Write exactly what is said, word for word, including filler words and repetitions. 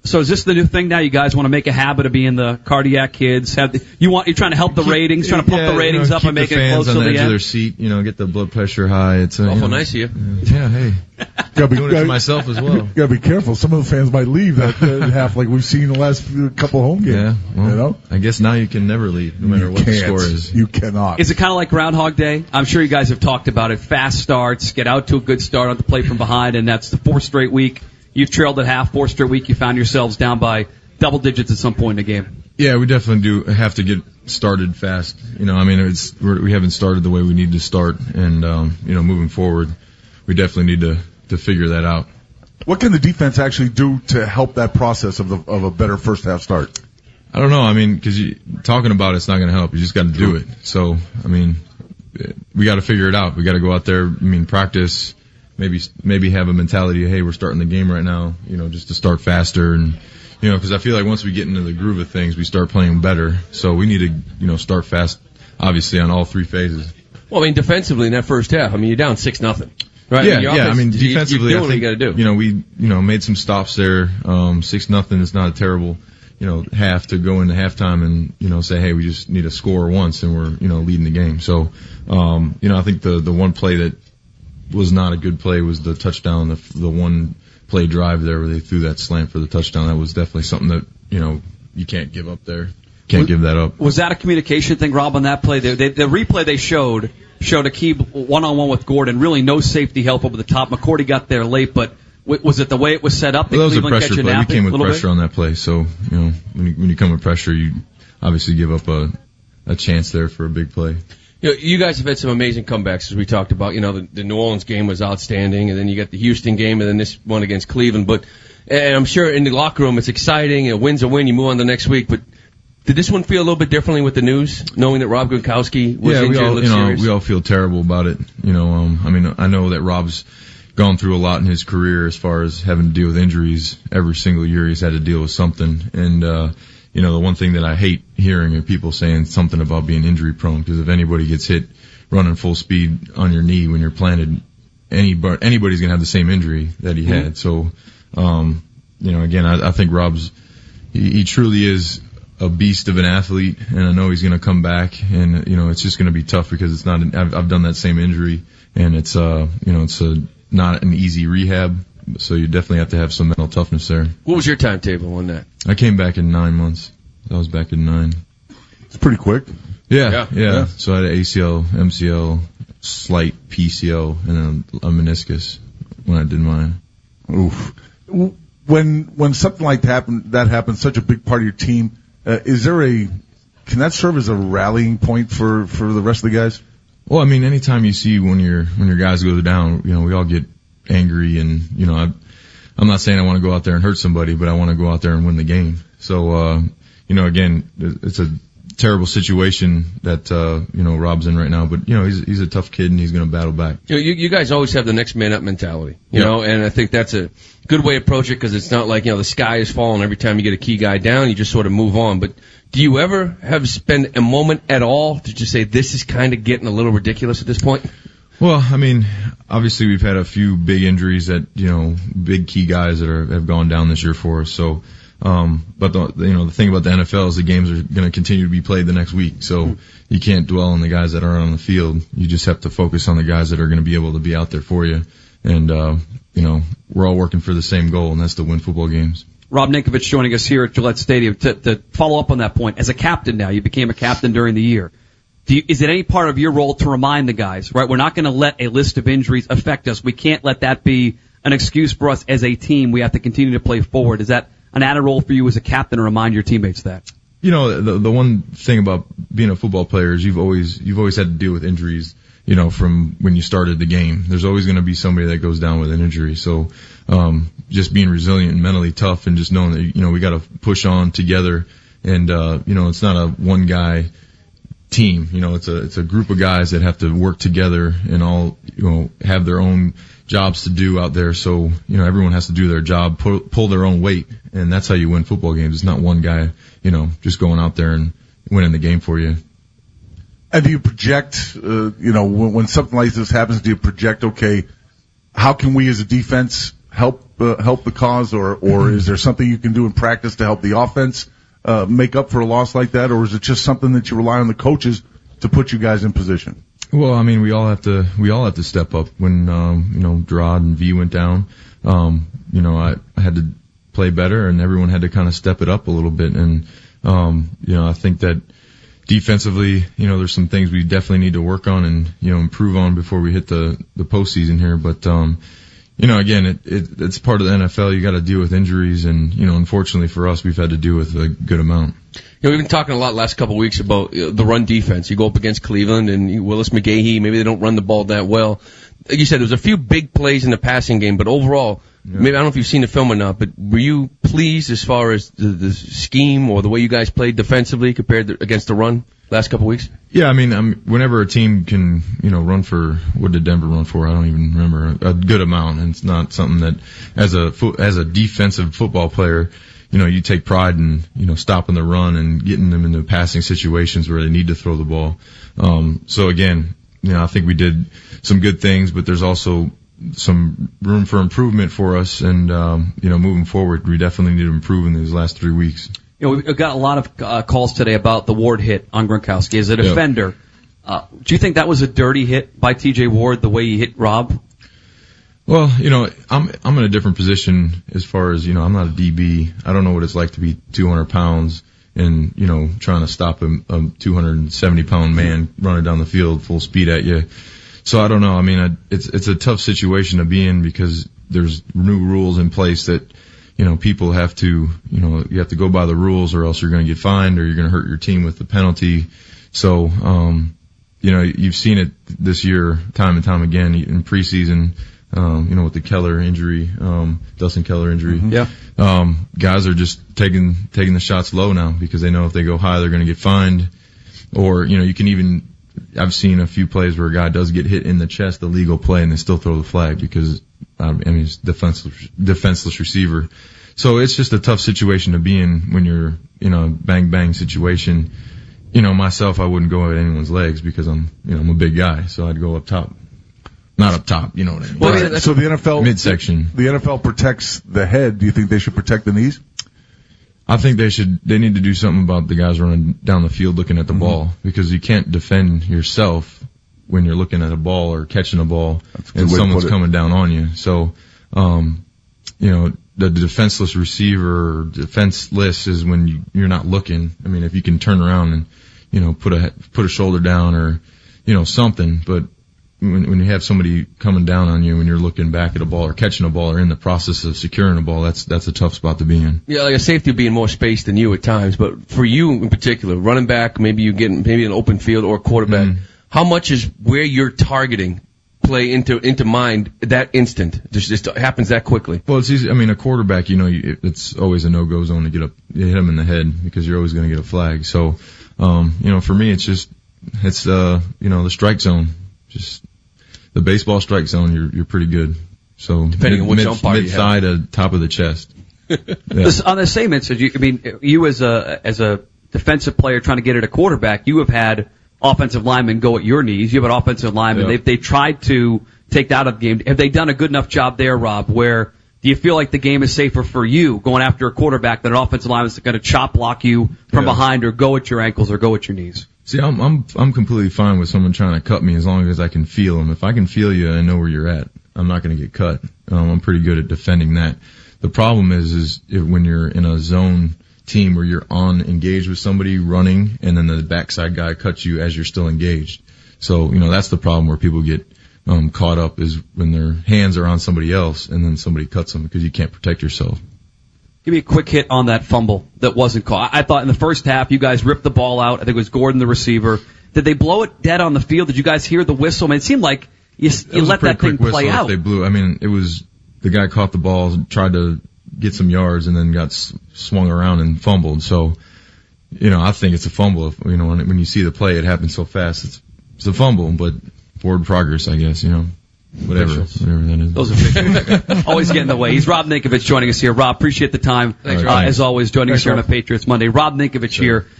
So is this the new thing now? You guys want to make a habit of being the cardiac kids? Have the, you want you're trying to help the ratings, trying to pump yeah, the ratings you know, up and make it close to on the, the edge end. Of their seat, you know, get the blood pressure high. It's uh, awful you know, nice of you. Yeah, hey, gotta be, doing it for myself as well. Gotta be careful. Some of the fans might leave that uh, half, like we've seen the last few, couple home games. Yeah, well, you know. I guess now you can never leave, no matter you what can't. the score is. You cannot. Is it kind of like Groundhog Day? I'm sure you guys have talked about it. Fast starts, get out to a good start on the play from behind, and that's the fourth straight week. You've trailed at half, fourth straight week. You found yourselves down by double digits at some point in the game. Yeah, we definitely do have to get started fast. You know, I mean, it's we're, we haven't started the way we need to start, and um, you know, moving forward, we definitely need to to figure that out. What can the defense actually do to help that process of the of a better first half start? I don't know. I mean, because talking about it's not going to help. You just got to do it. So, I mean, we got to figure it out. We got to go out there. I mean, practice. Maybe maybe have a mentality of, hey, we're starting the game right now. You know, just to start faster and. You know, because I feel like once we get into the groove of things, we start playing better. So we need to, you know, start fast, obviously, on all three phases. Well, I mean, defensively in that first half, I mean, you're down six nothing, right? Yeah, I mean, yeah. I mean, defensively, you're doing I what think you got to do. You know, we, you know, made some stops there. Um, six nothing is not a terrible, you know, half to go into halftime and you know say, hey, we just need to score once and we're, you know, leading the game. So, um, you know, I think the the one play that was not a good play was the touchdown, the the one. Play drive there where they threw that slant for the touchdown. That was definitely something that, you know, you can't give up there. Can't was, give that up. Was that a communication thing, Rob, on that play? The, the, the replay they showed showed Aqib one-on-one with Gordon, really no safety help over the top. McCourty got there late, but w- was it the way it was set up? Well, that was Cleveland a pressure play. We came with pressure bit? on that play. So, you know, when you, when you come with pressure, you obviously give up a, a chance there for a big play. You know, you guys have had some amazing comebacks, as we talked about. You know, the, the New Orleans game was outstanding, and then you got the Houston game, and then this one against Cleveland. But, and I'm sure in the locker room it's exciting. A win's a win. You move on to the next week. But did this one feel a little bit differently with the news, knowing that Rob Gronkowski was yeah, injured? we all, and you know, serious? we all feel terrible about it. You know, um, I mean, I know that Rob's gone through a lot in his career as far as having to deal with injuries. Every single year he's had to deal with something, and. uh You know, the one thing that I hate hearing are people saying something about being injury prone, because if anybody gets hit running full speed on your knee when you're planted, anybody, anybody's going to have the same injury that he had. So, um, you know, again, I, I think Rob's, he, he truly is a beast of an athlete, and I know he's going to come back, and, you know, it's just going to be tough because it's not, an, I've, I've done that same injury, and it's, uh, you know, it's a, not an easy rehab. So you definitely have to have some mental toughness there. What was your timetable on that? I came back in nine months. I was back in nine. It's pretty quick. Yeah, Yeah. yeah. Yeah. So I had an A C L, M C L, slight P C L, and then a meniscus when I did mine. Oof. When when something like that happen, that happens, such a big part of your team, uh, is there a can that serve as a rallying point for for the rest of the guys? Well, I mean, anytime you see when your when your guys go down, you know, we all get angry, and you know, I, I'm not saying I want to go out there and hurt somebody, but I want to go out there and win the game. So, uh, you know, again, it's a terrible situation that uh, you know Rob's in right now, but you know, he's he's a tough kid and he's going to battle back. You know, you, you guys always have the next man up mentality, you Yeah. know, and I think that's a good way to approach it because it's not like, you know, the sky is falling every time you get a key guy down. You just sort of move on. But do you ever have spent a moment at all to just say this is kind of getting a little ridiculous at this point? Well, I mean, obviously we've had a few big injuries that, you know, big key guys that are, have gone down this year for us. So, um, but the, you know, the thing about the N F L is the games are going to continue to be played the next week. So you can't dwell on the guys that are on the field. You just have to focus on the guys that are going to be able to be out there for you. And, uh, you know, we're all working for the same goal, and that's to win football games. Rob Ninkovich joining us here at Gillette Stadium. To, to follow up on that point, as a captain now, you became a captain during the year. Do you, is it any part of your role to remind the guys, right? We're not going to let a list of injuries affect us. We can't let that be an excuse for us as a team. We have to continue to play forward. Is that an added role for you as a captain to remind your teammates that? You know, the the one thing about being a football player is you've always you've always had to deal with injuries. You know, from when you started the game, there's always going to be somebody that goes down with an injury. So, um, just being resilient and mentally tough, and just knowing that you know we got to push on together. And uh, you know, it's not a one guy team. You know, it's a it's a group of guys that have to work together and all you know have their own jobs to do out there. So you know, everyone has to do their job, pull, pull their own weight, and that's how you win football games. It's not one guy, you know, just going out there and winning the game for you. And do you project, uh, you know, when, when something like this happens, do you project, okay, how can we as a defense help uh, help the cause, or or is there something you can do in practice to help the offense uh, make up for a loss like that, or is it just something that you rely on the coaches to put you guys in position? Well, I mean, we all have to we all have to step up. When um, you know Gerard and V went down, um, you know I, I had to play better, and everyone had to kind of step it up a little bit. And um, you know I think that defensively, you know, there's some things we definitely need to work on and you know improve on before we hit the the postseason here. But um, you know, again, it, it it's part of the N F L. You got to deal with injuries, and you know, unfortunately for us, we've had to deal with a good amount. You know, we've been talking a lot last couple of weeks about uh, the run defense. You go up against Cleveland and Willis McGahee, maybe they don't run the ball that well. Like you said, there's a few big plays in the passing game, but overall, yeah. maybe I don't know if you've seen the film or not, but were you pleased as far as the, the scheme or the way you guys played defensively compared to, against the run last couple of weeks? Yeah, I mean, I'm, whenever a team can, you know, run for, what did Denver run for? I don't even remember. A good amount, and it's not something that, as a as a defensive football player, you know, you take pride in, you know, stopping the run and getting them into passing situations where they need to throw the ball. Um, so again, you know, I think we did some good things, but there's also some room for improvement for us. And, um, you know, moving forward, we definitely need to improve in these last three weeks. You know, we've got a lot of uh, calls today about the Ward hit on Gronkowski as a defender. Yep. Uh, do you think that was a dirty hit by T J Ward, the way he hit Rob? Well, you know, I'm I'm in a different position as far as, you know, I'm not a D B. I don't know what it's like to be two hundred pounds and, you know, trying to stop a, a two hundred seventy pound man running down the field full speed at you. So I don't know. I mean, I, it's it's a tough situation to be in because there's new rules in place that, you know, people have to, you know, you have to go by the rules or else you're going to get fined or you're going to hurt your team with the penalty. So, um, you know, you've seen it this year time and time again in preseason. Um, you know, with the Keller injury, um, Dustin Keller injury. Mm-hmm. Yeah. Um, guys are just taking, taking the shots low now because they know if they go high, they're going to get fined. Or, you know, you can even, I've seen a few plays where a guy does get hit in the chest, the legal play, and they still throw the flag because, um, I mean, it's defenseless, defenseless receiver. So it's just a tough situation to be in when you're in a bang bang situation. You know, myself, I wouldn't go at anyone's legs because I'm, you know, I'm a big guy, so I'd go up top. Not up top, you know what I mean. Well, right. So the N F L midsection. The N F L protects the head. Do you think they should protect the knees? I think they should. They need to do something about the guys running down the field looking at the mm-hmm. ball because you can't defend yourself when you're looking at a ball or catching a ball and someone's coming down on you. So, um, you know, the defenseless receiver or defenseless is when you, you're not looking. I mean, if you can turn around and, you know, put a put a shoulder down or, you know, something, but. When, when you have somebody coming down on you when you're looking back at a ball or catching a ball or in the process of securing a ball, that's that's a tough spot to be in. Yeah, like a safety would be in more space than you at times, but for you in particular, running back, maybe you get maybe an open field or quarterback, mm-hmm. how much is where you're targeting play into into mind that instant? Just, just happens that quickly. Well, it's easy. I mean, a quarterback, you know, you, it's always a no-go zone to get up, hit him in the head because you're always going to get a flag. So, um, you know, for me, it's just it's uh, you know, the strike zone, just. The baseball strike zone, you're you're pretty good. So depending mid, on which mid, umpire mid thigh to top of the chest. Yeah. This, on the same instance, you, I mean, you as a as a defensive player trying to get at a quarterback, you have had offensive linemen go at your knees. You have an offensive lineman. Yeah. They've they tried to take that out of the game. Have they done a good enough job there, Rob? Where do you feel like the game is safer for you going after a quarterback than an offensive lineman that's going to chop block you from yeah. behind or go at your ankles or go at your knees? See, I'm I'm I'm completely fine with someone trying to cut me as long as I can feel them. If I can feel you and I know where you're at, I'm not going to get cut. Um, I'm pretty good at defending that. The problem is, is if, when you're in a zone team where you're on engaged with somebody running, and then the backside guy cuts you as you're still engaged. So you know that's the problem where people get um, caught up is when their hands are on somebody else and then somebody cuts them because you can't protect yourself. Give me a quick hit on that fumble that wasn't caught. I thought in the first half you guys ripped the ball out. I think it was Gordon, the receiver. Did they blow it dead on the field? Did you guys hear the whistle? I mean, it seemed like you, you let that thing play out. They blew. I mean, it was the guy caught the ball, tried to get some yards, and then got s- swung around and fumbled. So, you know, I think it's a fumble. If, you know, when, when you see the play, it happens so fast. It's it's a fumble, but forward progress, I guess. You know. Whatever, whatever that is. Those are big. Always get in the way. He's Rob Ninkovich joining us here. Rob, appreciate the time. Thanks, uh, as always, joining Thanks, us here Rob. on a Patriots Monday. Rob Ninkovich sure. here.